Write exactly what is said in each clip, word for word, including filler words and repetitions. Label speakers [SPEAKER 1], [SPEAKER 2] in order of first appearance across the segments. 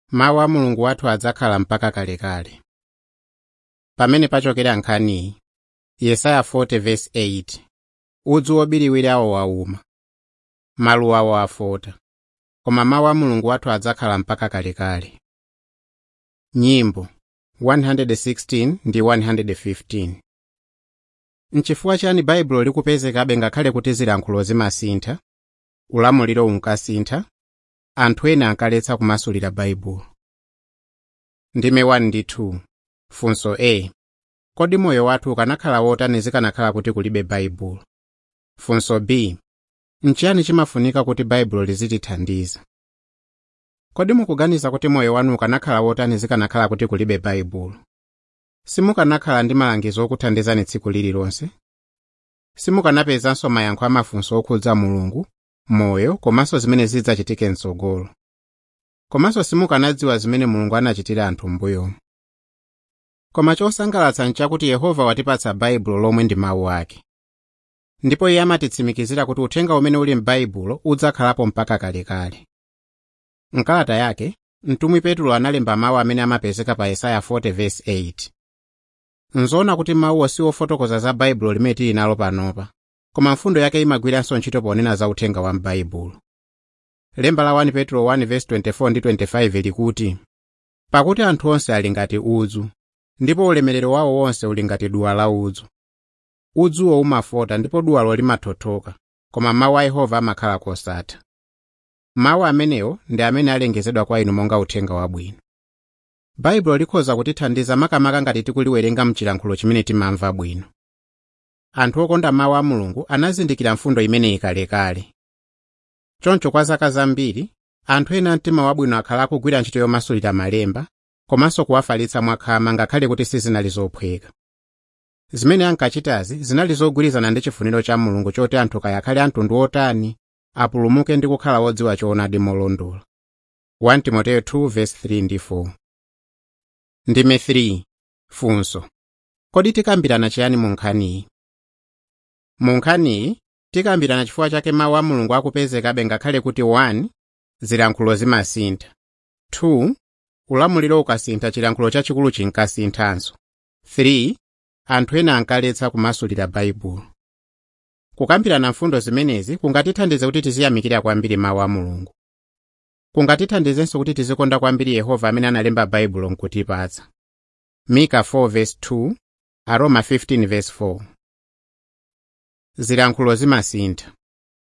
[SPEAKER 1] mawu a Mulungu wathu adzakhala mpaka kalekale. Pamene pachokera nkhaniyi, Yesaya forty verse eight, udzu wobiriwira awo wauma, maluwa awo afota, koma mawu a Mulungu wathu adzakhala mpaka kalekale. Nyimbo one sixteen ndi one fifteen. Nchifukwa chani Baibulo likupezekabe ngakhale kuti zilankhulo zimasintha, ulamuliro unkasintha, anthu ena ankaletsa kumasulira Baibulo? Ndime one ndi two. Funso A. Kodi moyo wathu ukanakhala wotani zikanakhala kuti kulibe Baibulo? Funso B. Nchiyani chimafunika kuti Baibulo lizitithandiza? Kodi mukuganiza kuti moyo wanu ukanakhala wotani zikanakhala kuti kulibe Baibulo? Simukanakhala ndi malangizo okuthandizani tsiku lililonse? Simukanapezanso mayankho amafunso okhudza Mulungu, moyo, komanso zimene zidzachitike mtsogolo. Komanso simukanadziwa zimene Mulungu anachitira anthu m'mbuyomu. Koma chosangalatsa nchakuti Yehova watipatsa Baibulo lomwe ndi mawu ake. Ndipo Iye amatitsimikizira kuti uthenga umene uli m'Baibulo udzakhalapo mpaka kalekale. M'kalata yake, mtumwi Petro analemba mawu amene amapezeka pa Yesaya forty verse eight. Nzoona kuti mawuwo si ofotokoza za Baibulo limene tili nalo panopa, koma mfundo yake imagwiranso ntchito ponena za uthenga wa m'Baibulo. Lemba la one Petro one verse twenty-four ndi twenty-five likuti, pakuti anthu onse ali ngati udzu, ndipo ulemerero wawo wonse uli ngati duwa la udzu. Udzuwo umafota ndipo duwalo limathothoka, koma mawu a Yehova amakhala kosatha. Mawu amenewo ndi amene alengezedwa kwa inu monga uthenga wabwino. Baibulo likhoza kutithandiza makamaka ngati tikuliwerenga mchilankhulo chimene timamva bwino. Anthu okonda mawu a Mulungu anazindikira mfundo imeneyi kalekale. Choncho kwa zaka zambiri, anthu ena mtima wabwino akhala akugwira ntchito yomasulira malemba, komanso kuwafalitsa mwakhama ngakhale kuti sizinali zophweka. Zimene ankachitazi zinali zogwirizana ndi chifuniro cha Mulungu choti anthu kayakhale amtundu otani apulumuke ndi kukhala wodziwa choonadi molondola. one Timoteyo two verse three ndi four. Ndime three. Funso. Kodi tikambirana chiyani mu nkhaniyi? Mu nkhaniyi, tikambirana chifukwa chake mawu a Mulungu akupezekabe ngakhale kuti one zilankhulo zimasintha, two ulamuliro ukasintha chilankhulo chachikulu chinkasinthanso, three anthu ena ankaletsa kumasulira Baibulo. Kukambirana mfundo zimenezi kungatithandize kuti tiziyamikira kwambiri mawu a Mulungu. Kungatithandizenso kuti tizikonda kwambiri Yehova amene analemba Baibulo nkutipatsa. Mika four verse two, Aroma fifteen verse four. Zilankhulo zimasintha.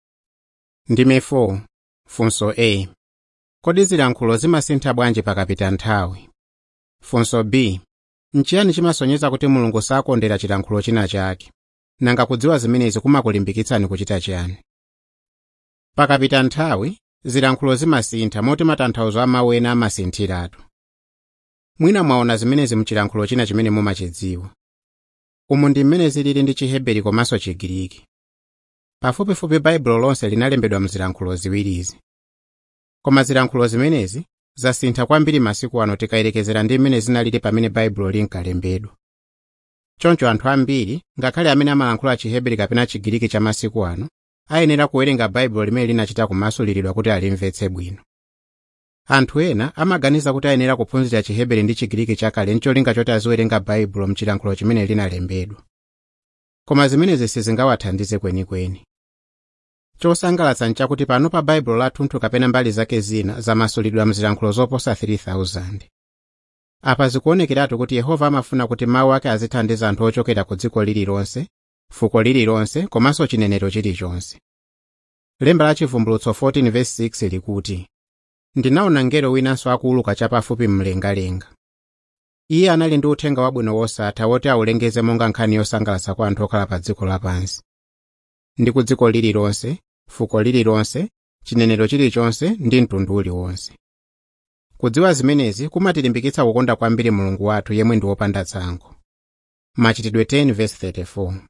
[SPEAKER 1] Ndime four. Funso A. Kodi zilankhulo zimasintha bwanji pakapita nthawi? Funso B. Nchiyani chimasonyeza kuti Mulungu sakondera chilankhulo china chake? Nanga kudziwa zimenezi kumakulimbikitsani kuchita chiyani? Pakapita nthawi, zilankhulo zimasintha moti matanthauzo a mawu ena amasinthiratu. Mwina mwaona zimenezi mchilankhulo china chimene mumachidziwa. Umu ndi mmene zilili ndi Chiheberi komanso Chigiriki. Pafupifupi Baibulo lonse linalembedwa mzilankhulo ziwirizi. Koma zilankhulo zimenezi zasintha kwambiri masiku ano tikayerekezera ndi mmene zinalili pamene Baibulo linkalembedwa. Choncho anthu ambiri, ngakhale amene amalankhula Chiheberi kapena Chigiriki cha masiku ano, ayenera kuwerenga Baibulo limene linachita kumasuliridwa kuti alimvetse bwino. Anthu ena amaganiza kuti ayenera kuphunzira Chiheberi ndi Chigiriki chakale ncholinga choti aziwerenga Baibulo mchilankhulo chimene linalembedwa. Koma zimenezi sizingawathandize kwenikweni. Chosangalatsa nchakuti pano pa Baibulo lathunthu kapena mbali zake zina zamasulidwa mzilankhulo zoposa three thousand. Apa zikuonekeratu kuti Yehova amafuna kuti mawu ake azithandiza anthu ochokera ku dziko lililonse, fuko lililonse, komanso chinenero chilichonse. Lemba la Chivumbulutso fourteen verse six likuti, ndinaona mngelo winanso akuuluka chapafupi mlengalenga. Iye anali ndi uthenga wabwino wosatha woti awulengeze monga nkhani yosangalatsa kwa anthu okhala pa dziko lapansi. Ndi ku dziko lililonse, fuko lililonse, chinenero chilichonse ndi mtundu uliwonse. Kudziwa zimenezi kumatilimbikitsa kukonda kwambiri Mulungu wathu yemwe ndi wopanda tsankho. Machitidwe ten verse thirty-four.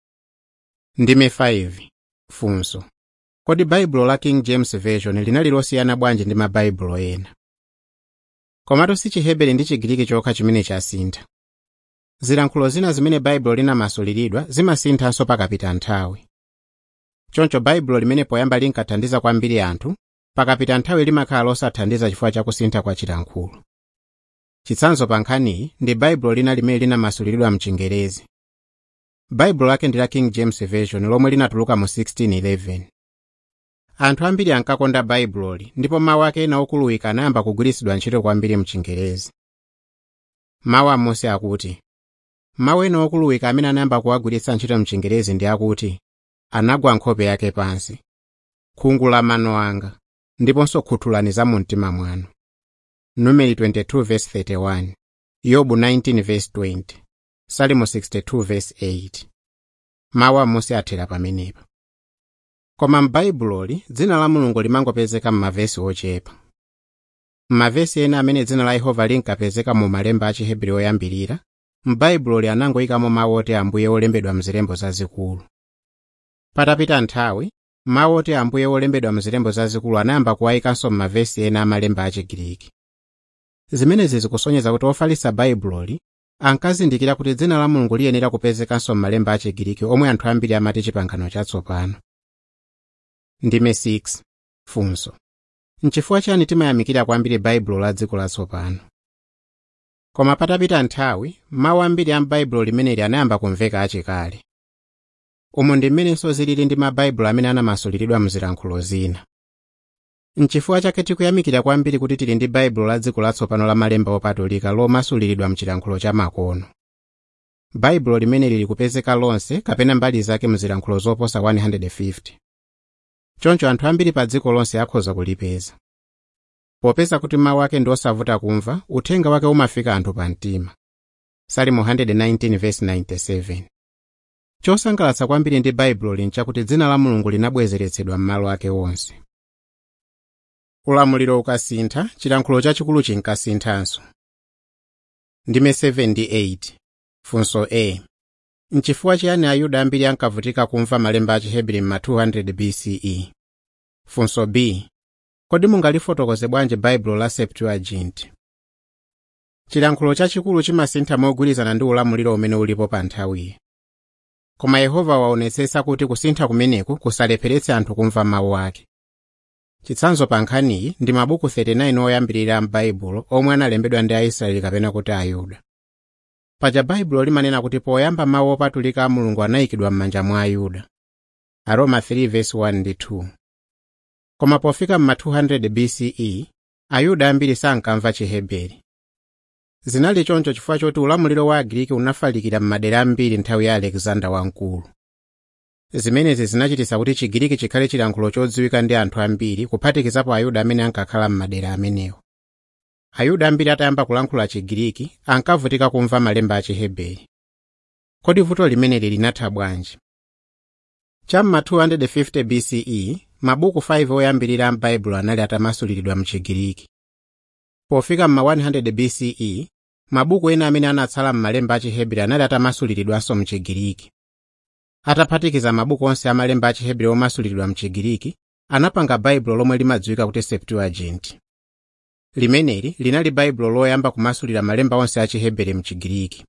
[SPEAKER 1] Ndime five. Funso. Kodi Baibulo la King James Version linali losiyana bwanji ndi mabaibulo ena? Komatu si Chiheberi ndi Chigiriki chokha chimene chasintha. Zilankhulo zina zimene Baibulo linamasuliridwa zimasinthanso pakapita nthawi. Choncho Baibulo limene poyamba linkathandiza kwambiri anthu, pakapita nthawi limakhala losathandiza chifukwa cha kusintha kwa chilankhulo. Chitsanzo pa nkhaniyi ndi baibulo lina limene linamasuliridwa mchingerezi. Baibulo lake ndi la King James Version lomwe linatuluka mu sixteen eleven. Anthu ambiri ankakonda baibuloli ndipo mawu ake ena okuluwika anayamba kugwiritsidwa ntchito kwambiri mchingerezi. Mawu a Mose akuti, mawu ena okuluwika amene anayamba kuwagwiritsa ntchito mchingerezi ndi akuti, anagwa nkhope yake pansi, khungu la mano anga, ndiponso khuthulani za mu mtima mwanu. Numeri twenty-two verse thirty-one, Yobu nineteen verse twenty, Salimo sixty-two verse eight. Mawu a Mose athera pamenepo. Koma m'baibuloli dzina la Mulungu limangopezeka m'mavesi ochepa. M'mavesi ena amene dzina la Yehova linkapezeka mu malemba a Chihebri oyambirira, m'baibuloli anangoyikamo mawu oti Ambuye olembedwa mzilembo zazikulu. Patapita nthawi, mawu oti Ambuye olembedwa mzilembo zazikulu anayamba kuwayikanso m'mavesi ena amalemba a Chigiriki. Zimenezi zikusonyeza kuti ofalitsa baibuloli ankazindikira kuti dzina la Mulungu liyenera kupezekanso m'malemba a Chigiriki omwe anthu ambiri amati chipangano chatsopano. Ndime six. Funso. Nchifukwa chani timayamikira kwambiri baibulo la dziko latsopano? Koma patapita nthawi, mawu ambiri a m'baibulo limeneli anayamba kumveka achikale. Umu ndi mmenenso zilili ndi mabaibulo amene anamasuliridwa mzilankhulo zina. Nchifukwa chake tikuyamikira kwambiri kuti tili ndi baibulo la dziko latsopano la malemba opatulika lomasuliridwa mchilankhulo cha makono. Baibulo limeneli likupezeka lonse kapena mbali zake mzilankhulo zoposa one hundred fifty. Choncho anthu ambiri pa dziko lonse akhoza kulipeza. Popeza kuti mawu ake ndi osavuta kumva, uthenga wake umafika anthu pa mtima. Salimo one nineteen verse ninety-seven. Chosangalatsa kwambiri ndi baibulo linchakuti dzina la Mulungu linabwezeretsedwa m'malo ake onse. Ulamuliro ukasintha, chilankhulo chachikulu chinkasinthanso. Ndime seven ndi eight. Funso A. Nchifukwa chiyani Ayuda ambiri ankavutika kumva malemba a Chihebri m'ma two hundred B C E? Funso B. Kodi mungalifotokoze bwanji baibulo la Septuagint? Chilankhulo chachikulu chimasintha mogwirizana ndi ulamuliro umene ulipo pa nthawiyi. Koma Yehova waonetsetsa kuti kusintha kumeneku kusalepheretse anthu kumva mawu ake. Chitsanzo pa nkhaniyi ndi mabuku thirty-nine oyambirira m'baibulo omwe analembedwa ndi Aisraeli kapena kuti Ayuda. Paja baibulo limanena kuti poyamba mawu opatulika a Mulungu anayikidwa m'manja mwa Ayuda. Aroma three verse one ndi two. Koma pofika m'ma two hundred B C E, Ayuda ambiri sankamva Chiheberi. Zinali choncho chifukwa choti ulamuliro wa Agriki unafalikira m'madera ambiri nthawi ya Alexander Wamkulu. Zimenezi zinachititsa kuti Chigiriki chikhale chilankhulo chodziwika ndi anthu ambiri kuphatikizapo Ayuda amene ankakhala m'madera amenewo. Ayuda ambiri atayamba kulankhula Chigiriki ankavutika kumva malemba a Chiheberi. Kodi vuto limeneli linatha bwanji? Cham'ma two hundred fifty B C E, mabuku five oyambirira m'baibulo anali atamasuliridwa mchigiriki. Pofika m'ma one hundred B C E, mabuku ena amene anatsala m'malemba a Chihebri anali atamasuliridwanso mchigiriki. Ataphatikiza mabuku onse amalemba a Chihebri omasuliridwa mchigiriki, anapanga baibulo lomwe limadziwika kuti Septuagint. Limeneli linali baibulo loyamba kumasulira malemba onse a Chihebri mchigiriki.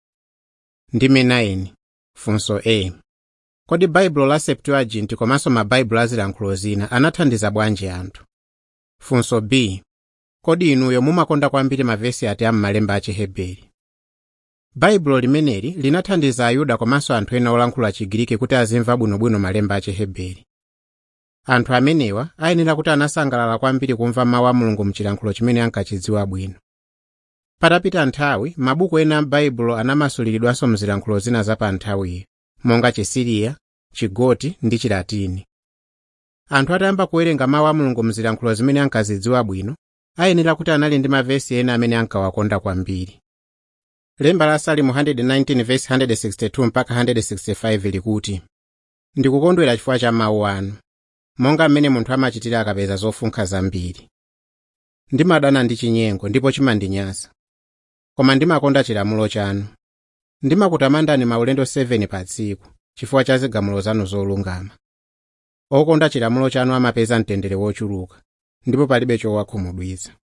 [SPEAKER 1] Ndime nine. Funso A. Kodi baibulo la Septuagint komanso mabaibulo azilankhulo zina anathandiza bwanji anthu? Funso B. Kodi inuyo mumakonda kwambiri mavesi ati a m'malemba a Chihebri? Baibulo limeneli linathandiza Ayuda komanso anthu ena olankhula Chigiriki kuti azimva bwinobwino malemba a Chihebri. Anthu amenewa ayenera kuti anasangalala kwambiri kumva mawu a Mulungu mchilankhulo chimene ankachidziwa bwino. Patapita nthawi, mabuku ena m'baibulo anamasuliridwanso mzilankhulo zina za pa nthawiyi, monga Chisiriya, Chigoti ndi Chilatini. Anthu atayamba kuwerenga mawu a Mulungu mzilankhulo zimene ankazidziwa bwino, ayenera kuti anali ndi mavesi ena amene ankawakonda kwambiri. Lemba la Salimo one nineteen verse one sixty-two mpaka one sixty-five likuti, ndikukondwera chifukwa cha mawu anu, monga mmene munthu amachitira akapeza zofunkha zambiri. Ndimadana ndi chinyengo ndipo chimandinyansa, koma ndimakonda chilamulo chanu. Ndimakutamandani maulendo seven pa tsiku chifukwa cha zigamulo zanu zolungama. Okonda chilamulo chanu amapeza mtendere wochuluka, ndipo palibe chowakhumudwitsa.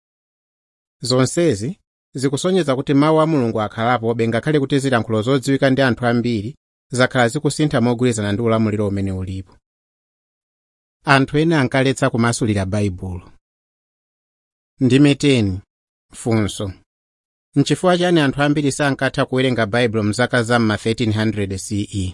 [SPEAKER 1] Zonsezi zikusonyeza kuti mawu a Mulungu akhalapo bengakhale kuti zilankhulo zodziwika ndi anthu ambiri zakhala zikusintha mogwirizana ndi ulamuliro umene ulipo. Anthu ena ankaletsa kumasulira Baibulo. Ndime teni. Funso. Nchifukwa chani anthu ambiri sankatha kuwerenga Baibulo mzaka za ma thirteen hundred C E?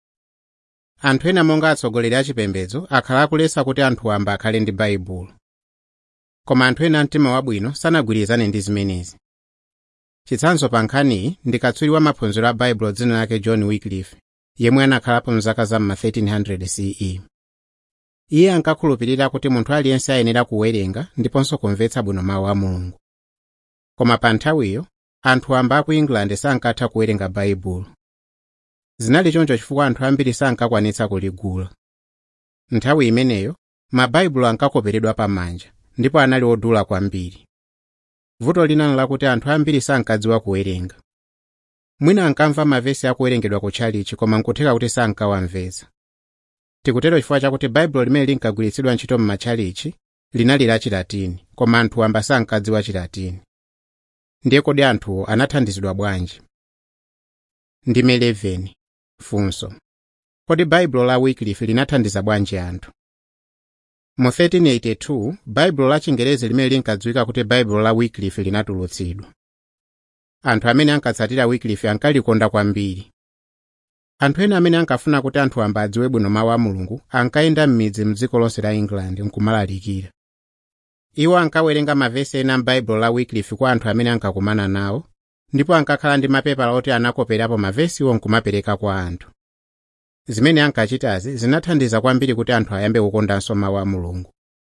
[SPEAKER 1] Anthu ena monga atsogoleri achipembedzo akhala akuletsa kuti anthu wamba akhale ndi Baibulo. Koma anthu ena mtima wabwino sanagwirizane ndi zimenezi. Chitsanzo pa nkhaniyi ndi katswiri wa maphunziro a Baibulo dzina lake John Wycliffe, yemwe anakhalapo mzaka za ma thirteen hundred C E. Iye ankakhulupirira kuti munthu aliyense ayenera kuwerenga ndiponso kumvetsa bwino mawu a Mulungu. Koma pa nthawiyo, anthu wamba aku England sankatha kuwerenga Baibulo. Zinali choncho chifukwa anthu ambiri sankakwanitsa kuligula. Nthawi imeneyo, mabaibulo ankakoperedwa pamanja, ndipo anali odula kwambiri. Vuto linalo lakuti anthu ambiri sankadziwa kuwerenga. Mwina ankamva mavesi akuwerengedwa ku tchalichi koma nkutheka kuti sankawamvetsa. Tikutero chifukwa chakuti Baibulo limene linkagwiritsidwa ntchito m'matchalichi linali la Chilatini, koma anthu wamba sankadziwa Chilatini. Ndiye kodi anthuwo anathandizidwa bwanji? Ndime eleven. Funso. Kodi Baibulo la Wycliffe linathandiza bwanji anthu? Mu thirteen eighty-two, Baibulo la Chingerezi limene linkadziwika kuti Baibulo la Wycliffe linatulutsidwa. Anthu amene ankatsatira Wycliffe ankalikonda kwambiri. Anthu ena amene ankafuna kuti anthu wamba adziwe bwino mawu a Mulungu ankayenda m'midzi m'dziko lonse la England nkumalalikira. Iwo ankawerenga mavesi ena m'Baibulo la Wycliffe kwa anthu amene ankakumana nawo, ndipo ankakhala ndi mapepala oti anakoperapo mavesiwo nkumapereka kwa anthu. Zimene ankachitazi zinathandiza kwambiri kuti anthu ayambe kukondanso mawu a Mulungu.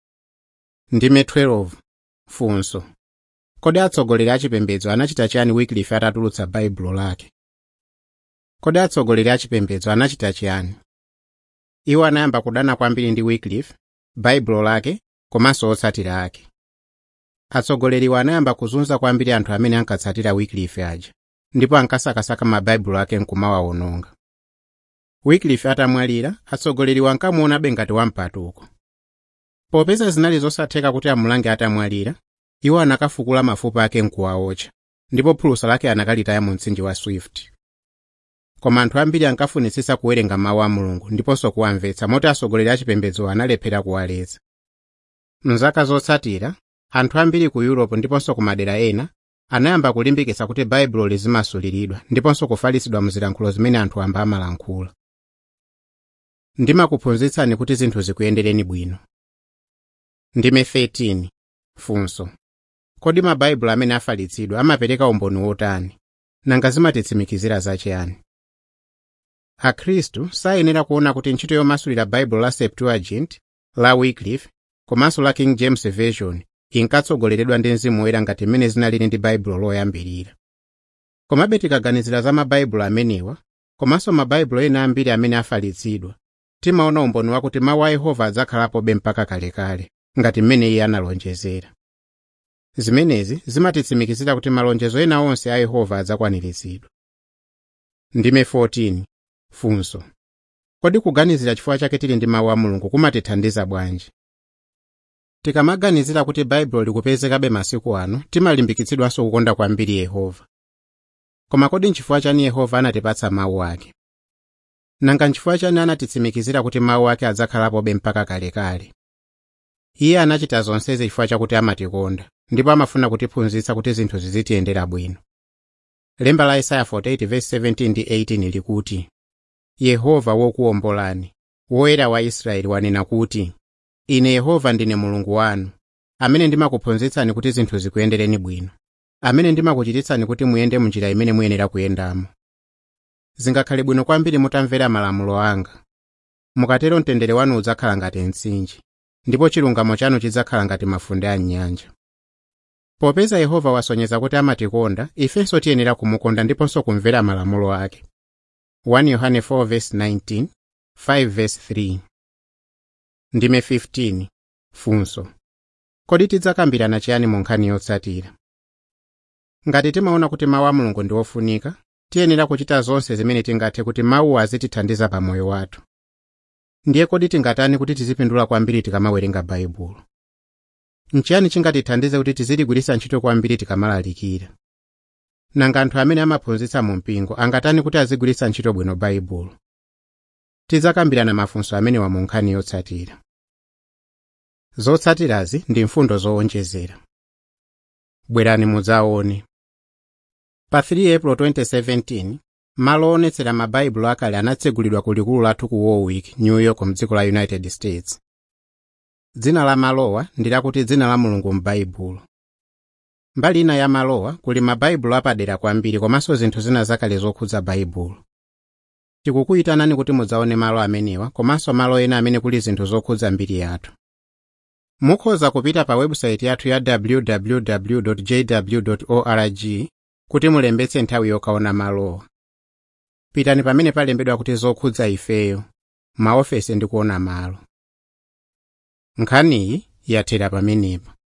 [SPEAKER 1] Ndime twelve. Funso. Kodi atsogoleri achipembedzo anachita chani Wycliffe atatulutsa Baibulo lake? Kodi atsogoleri achipembedzo anachita chani? Iwo anayamba kudana kwambiri ndi Wycliffe, Baibulo lake, komanso otsatira ake. Atsogoleriwa anayamba kuzunza kwambiri anthu amene ankatsatira Wycliffe aja, ndipo ankasakasaka mabaibulo ake nkumawawononga. Wycliffe atamwalira, atsogoleriwa ankamuonabe ngati wampatuko. Popeza zinali zosatheka kuti amulange atamwalira, iwo anakafukula mafupa ake nkuwaotcha, ndipo phulusa lake anakalitaya mu mtsinje wa Swift. Koma anthu ambiri ankafunitsitsa kuwerenga mawu a Mulungu ndiponso kuwamvetsa moti atsogoleri achipembedzo analephera kuwaletsa. Mzaka zotsatira, anthu ambiri ku Europe ndiponso ku madera ena anayamba kulimbikitsa kuti Baibulo lizimasuliridwa ndiponso kufalitsidwa muzilankhulo zimene anthu amba amalankhula. Ndimakuphunzitsani kuti zinthu zikuyendereni bwino. Ndime thirteen. Funso. Kodi mabaibulo amene afalitsidwa amapereka umboni wotani? Nanga zimatitsimikizira zachiyani? Akhristu sayenera kuona kuti ntchito yomasulira Baibulo la Septuagint, la Wycliffe, komanso la King James Version inkatsogoleredwa ndi Mzimu Woyera ngati mmene zinalili ndi Baibulo loyambirira. Komabe tikaganizira za mabaibulo amenewa, komanso mabaibulo ena ambiri amene afalitsidwa, timaona umboni wakuti mawu a Yehova adzakhalapobe mpaka kalekale, ngati mmene iye analonjezera. Zimenezi zimatitsimikizira kuti malonjezo ena onse a Yehova adzakwaniritsidwa. Ndime fourteen. Funso. Kodi kuganizira chifukwa chake tili ndi mawu a Mulungu kumatithandiza bwanji? Tikamaganizira kuti Baibulo likupezekabe masiku ano, timalimbikitsidwanso kukonda kwambiri Yehova. Koma kodi nchifukwa chani Yehova anatipatsa mawu ake? Nanga nchifukwa chani anatitsimikizira kuti mawu ake adzakhalapobe mpaka kalekale? Iye anachita zonsezi chifukwa chakuti amatikonda, ndipo amafuna kutiphunzitsa kuti zinthu zizitiyendera bwino. Lemba la Isaiah forty-eight verse seventeen ndi eighteen likuti, Yehova wokuwombolani, Woyera wa Israeli wanena kuti, Ine Yehova ndine Mulungu wanu, amene ndimakuphunzitsani kuti zinthu zikuyendereni bwino, amene ndimakuchititsani kuti muyende munjira imene muyenera kuyendamo. Zingakhale bwino kwambiri mutamvera malamulo anga. Mukatero mtendere wanu udzakhala ngati mtsinje, ndipo chilungamo chanu chidzakhala ngati mafunde a nyanja. Popeza Yehova wasonyeza kuti amatikonda, ifenso tiyenera kumukonda ndiponso kumvera malamulo ake. First John four verse nineteen, five verse three. Ndime fifteen. Funso. Kodi tidzakambirana chiyani mu nkhani yotsatira? Ngati timaona kuti mawu a Mulungu ndi ofunika, tiyenera kuchita zonse zimene tingathe kuti mawu azitithandiza pa moyo wathu. Ndiye kodi tingatani kuti tizipindula kwambiri tikamawerenga Baibulo? Nchiyani chingatithandize kuti tiziligwiritsa ntchito kwambiri tikamalalikira? Nanga anthu amene amaphunzitsa mu mpingo angatani kuti azigwiritsa ntchito bwino Baibulo? Tidzakambirana mafunso amene wa mu nkhani yotsatira. Zotsatirazi ndi mfundo zowonjezera. Bwerani mudzaone. Pa three April twenty seventeen, malo onetsera mabaibulo akale anatsegulidwa ku likulu lathu ku Warwick, New York mdziko la United States. Dzina la malowa ndi lakuti dzina la Mulungu m'baibulo. Mbali ina ya malowa kuli mabaibulo apadera kwambiri komanso zinthu zina zakale zokhudza baibulo. Tikukuyitanani kuti mudzaone malo amenewa komanso malo ena amene kuli zinthu zokhudza mbiri yathu. Mukhoza kupita pa website yathu ya w w w dot j w dot org kuti mulembetse nthawi yokaona malowa. Pitani pamene palembedwa kuti zokhudza ifeyo, maofesi ndi kuona malo. Nkhaniyi yathera pamenepa.